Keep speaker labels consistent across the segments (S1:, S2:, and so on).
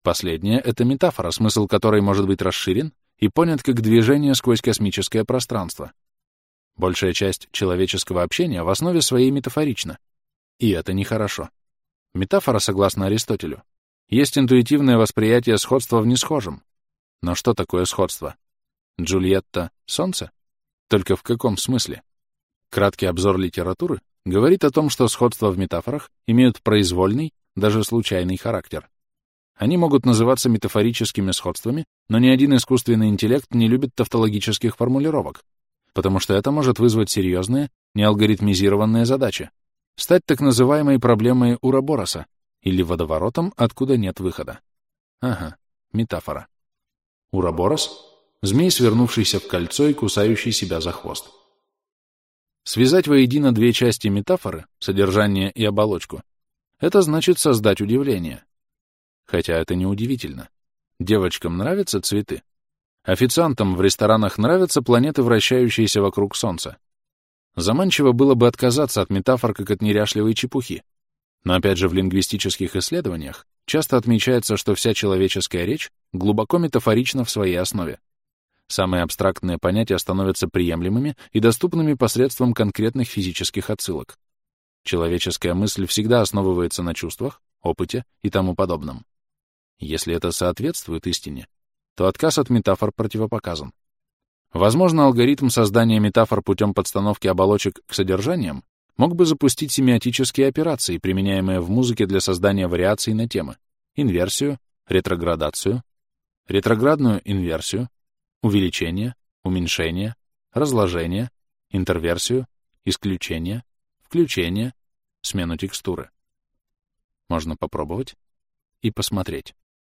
S1: Последнее — это метафора, смысл которой может быть расширен и понят как движение сквозь космическое пространство. Большая часть человеческого общения в основе своей метафорична, и это нехорошо. Метафора, согласно Аристотелю, есть интуитивное восприятие сходства в несхожем. Но что такое сходство? Джульетта — солнце? Только в каком смысле? Краткий обзор литературы говорит о том, что сходства в метафорах имеют произвольный, даже случайный характер. Они могут называться метафорическими сходствами, но ни один искусственный интеллект не любит тавтологических формулировок, потому что это может вызвать серьезные, неалгоритмизированные задачи, стать так называемой проблемой Урабороса или водоворотом, откуда нет выхода. Ага, метафора. Ураборос — змей, свернувшийся в кольцо и кусающий себя за хвост. Связать воедино две части метафоры, содержание и оболочку, это значит создать удивление. Хотя это не удивительно. Девочкам нравятся цветы. Официантам в ресторанах нравятся планеты, вращающиеся вокруг Солнца. Заманчиво было бы отказаться от метафор как от неряшливой чепухи. Но опять же в лингвистических исследованиях часто отмечается, что вся человеческая речь глубоко метафорична в своей основе. Самые абстрактные понятия становятся приемлемыми и доступными посредством конкретных физических отсылок. Человеческая мысль всегда основывается на чувствах, опыте и тому подобном. Если это соответствует истине, то отказ от метафор противопоказан. Возможно, алгоритм создания метафор путем подстановки оболочек к содержаниям мог бы запустить семиотические операции, применяемые в музыке для создания вариаций на темы: инверсию, ретроградацию, ретроградную инверсию, увеличение, уменьшение, разложение, интерверсию, исключение, включение, смену текстуры. Можно попробовать и посмотреть.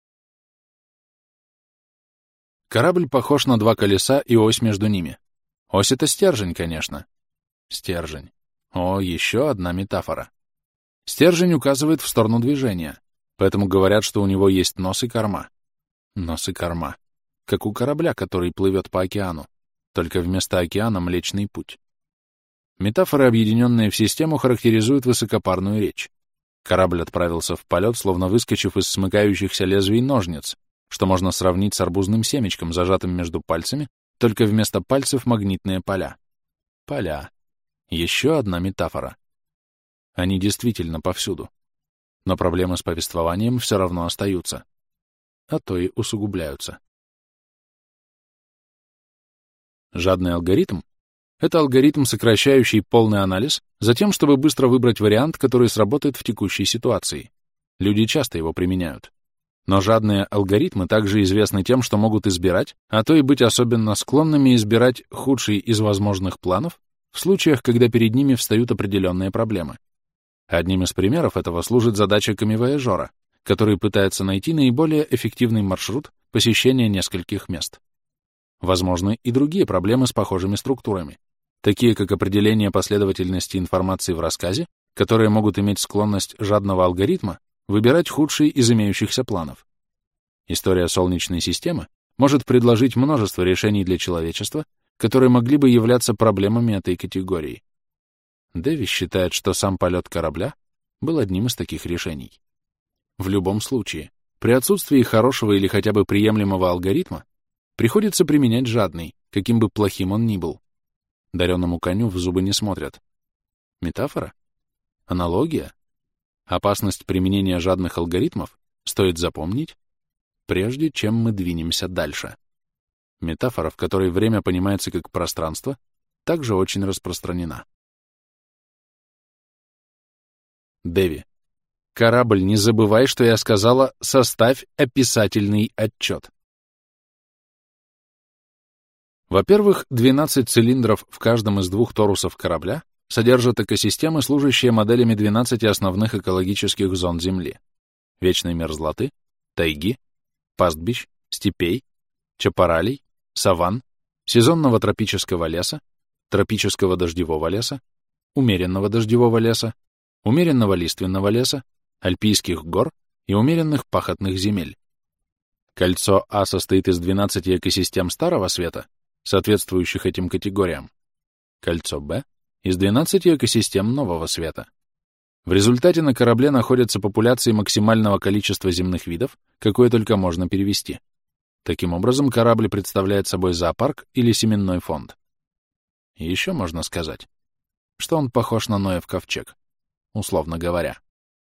S1: Корабль похож на два колеса и ось между ними. Ось — это стержень, конечно. Стержень. О, еще одна метафора. Стержень указывает в сторону движения, поэтому говорят, что у него есть нос и корма. Нос и корма. Как у корабля, который плывет по океану, только вместо океана Млечный Путь. Метафоры, объединенные в систему, характеризуют высокопарную речь. Корабль отправился в полет, словно выскочив из смыкающихся лезвий ножниц, что можно сравнить с арбузным семечком, зажатым между пальцами, только вместо пальцев магнитные поля. Поля. Еще одна метафора. Они действительно повсюду. Но проблемы с повествованием все равно остаются. А то и усугубляются. Жадный алгоритм — это алгоритм, сокращающий полный анализ, затем, чтобы быстро выбрать вариант, который сработает в текущей ситуации. Люди часто его применяют. Но жадные алгоритмы также известны тем, что могут избирать, а то и быть особенно склонными избирать худший из возможных планов в случаях, когда перед ними встают определенные проблемы. Одним из примеров этого служит задача камевояжера, который пытается найти наиболее эффективный маршрут посещения нескольких мест. Возможны и другие проблемы с похожими структурами, такие как определение последовательности информации в рассказе, которые могут иметь склонность жадного алгоритма выбирать худший из имеющихся планов. История Солнечной системы может предложить множество решений для человечества, которые могли бы являться проблемами этой категории. Дэви считает, что сам полет корабля был одним из таких решений. В любом случае, при отсутствии хорошего или хотя бы приемлемого алгоритма приходится применять жадный, каким бы плохим он ни был. Дареному коню в зубы не смотрят. Метафора? Аналогия? Опасность применения жадных алгоритмов стоит запомнить, прежде чем мы двинемся дальше. Метафора, в которой время понимается как пространство, также очень распространена. Дэви. Корабль, не забывай, что я сказала, составь описательный отчет. Во-первых, 12 цилиндров в каждом из двух торусов корабля содержат экосистемы, служащие моделями 12 основных экологических зон Земли: вечной мерзлоты, тайги, пастбищ, степей, чапаралей, саванн, сезонного тропического леса, тропического дождевого леса, умеренного дождевого леса, умеренного лиственного леса, альпийских гор и умеренных пахотных земель. Кольцо А состоит из 12 экосистем Старого Света, соответствующих этим категориям. Кольцо Б — из 12 экосистем Нового Света. В результате на корабле находятся популяции максимального количества земных видов, какое только можно перевести. Таким образом, корабль представляет собой зоопарк или семенной фонд. И еще можно сказать, что он похож на Ноев ковчег, условно говоря.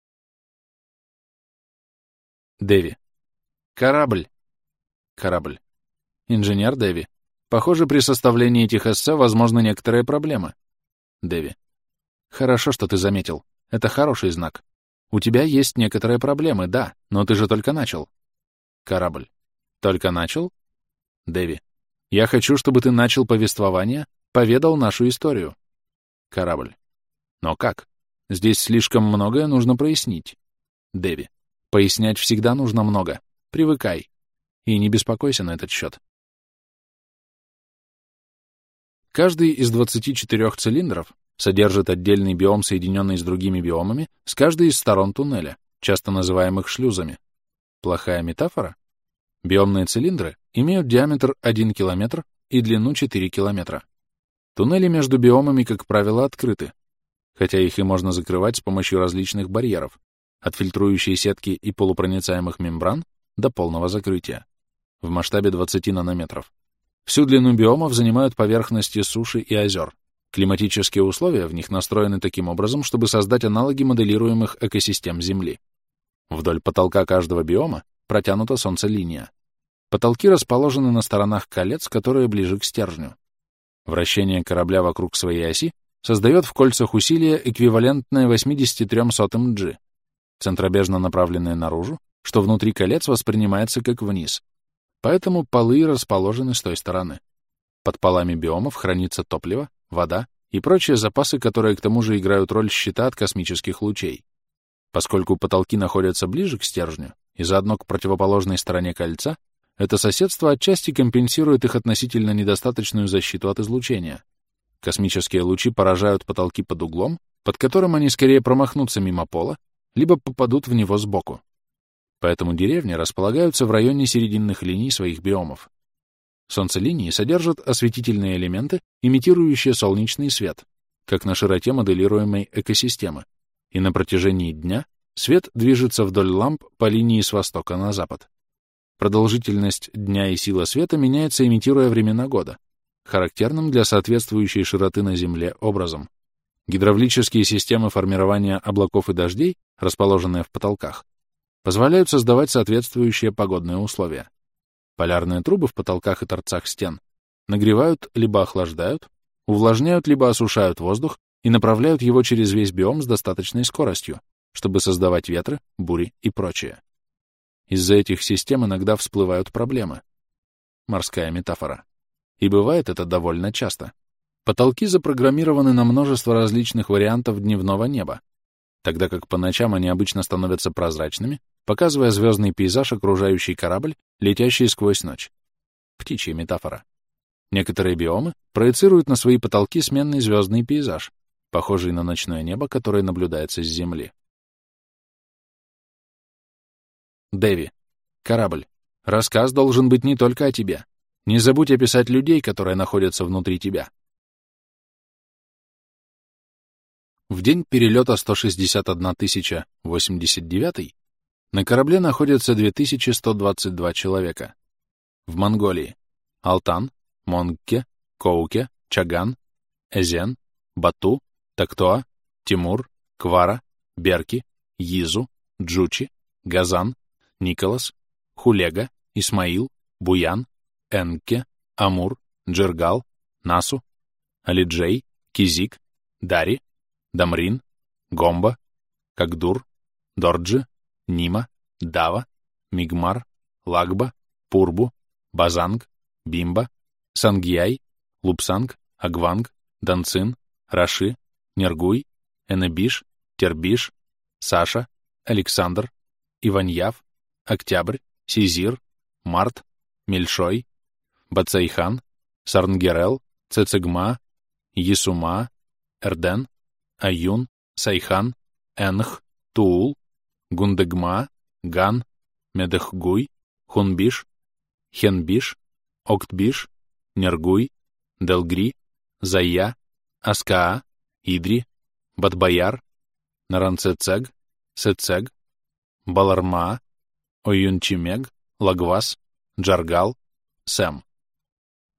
S1: Дэви. Корабль. Корабль. Инженер Дэви. Похоже, при составлении этих эссе возможны некоторые проблемы. Дэви. Хорошо, что ты заметил. Это хороший знак. У тебя есть некоторые проблемы, да, но ты же только начал. Корабль. Только начал? Дэви. Я хочу, чтобы ты начал повествование, поведал нашу историю. Корабль. Но как? Здесь слишком многое нужно прояснить. Дэви. Пояснять всегда нужно много. Привыкай. И не беспокойся на этот счет. Каждый из 24 цилиндров содержит отдельный биом, соединенный с другими биомами, с каждой из сторон туннеля, часто называемых шлюзами. Плохая метафора? Биомные цилиндры имеют диаметр 1 километр и длину 4 километра. Туннели между биомами, как правило, открыты, хотя их и можно закрывать с помощью различных барьеров, от фильтрующей сетки и полупроницаемых мембран до полного закрытия, в масштабе 20 нанометров. Всю длину биомов занимают поверхности суши и озер. Климатические условия в них настроены таким образом, чтобы создать аналоги моделируемых экосистем Земли. Вдоль потолка каждого биома протянута солнцелиния. Потолки расположены на сторонах колец, которые ближе к стержню. Вращение корабля вокруг своей оси создает в кольцах усилие, эквивалентное 83 G, центробежно направленное наружу, что внутри колец воспринимается как вниз. Поэтому полы расположены с той стороны. Под полами биомов хранится топливо, вода и прочие запасы, которые к тому же играют роль щита от космических лучей. Поскольку потолки находятся ближе к стержню и заодно к противоположной стороне кольца, это соседство отчасти компенсирует их относительно недостаточную защиту от излучения. Космические лучи поражают потолки под углом, под которым они скорее промахнутся мимо пола, либо попадут в него сбоку. Поэтому деревни располагаются в районе серединных линий своих биомов. Солнцелинии содержат осветительные элементы, имитирующие солнечный свет, как на широте моделируемой экосистемы, и на протяжении дня свет движется вдоль ламп по линии с востока на запад. Продолжительность дня и сила света меняется, имитируя времена года, характерным для соответствующей широты на Земле образом. Гидравлические системы формирования облаков и дождей, расположенные в потолках, позволяют создавать соответствующие погодные условия. Полярные трубы в потолках и торцах стен нагревают либо охлаждают, увлажняют либо осушают воздух и направляют его через весь биом с достаточной скоростью, чтобы создавать ветры, бури и прочее. Из-за этих систем иногда всплывают проблемы. Морская метафора. И бывает это довольно часто. Потолки запрограммированы на множество различных вариантов дневного неба, тогда как по ночам они обычно становятся прозрачными, показывая звездный пейзаж, окружающий корабль, летящий сквозь ночь. Птичья метафора. Некоторые биомы проецируют на свои потолки сменный звездный пейзаж, похожий на ночное небо, которое наблюдается с Земли. Дэви. Корабль. Рассказ должен быть не только о тебе. Не забудь описать людей, которые находятся внутри тебя. В день перелета 161 089 на корабле находятся 2122 человека. В Монголии — Алтан, Монгке, Коуке, Чаган, Эзен, Бату, Тактоа, Тимур, Квара, Берки, Йизу, Джучи, Газан, Николас, Хулега, Исмаил, Буян, Энке, Амур, Джергал, Насу, Алиджей, Кизик, Дари, Дамрин, Гомба, Кагдур, Дорджи, Нима, Дава, Мигмар, Лагба, Пурбу, Базанг, Бимба, Сангьяй, Лупсанг, Агванг, Данцин, Раши, Нергуй, Энебиш, Тербиш, Саша, Александр, Иваньяв, Октябрь, Сизир, Март, Мельшой, Бацайхан, Сарнгерел, Цецегма, Есума, Эрден, Аюн, Сайхан, Энх, Туул, Гундегма, Ган, Медехгуй, Хунбиш, Хенбиш, Октбиш, Нергуй, Делгри, Зая, Аскаа, Идри, Батбаяр, Наранцецег, Сецег, Балармаа, Оюнчимег, Лагвас, Джаргал, Сэм.